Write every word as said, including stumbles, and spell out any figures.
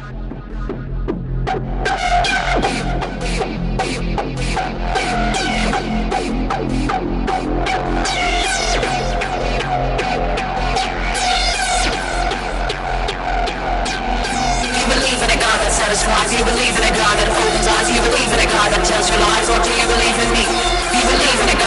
Satisfies. You believe in a God that opens eyes. You believe in a God that tells you lies. Or do you believe in me? You believe in a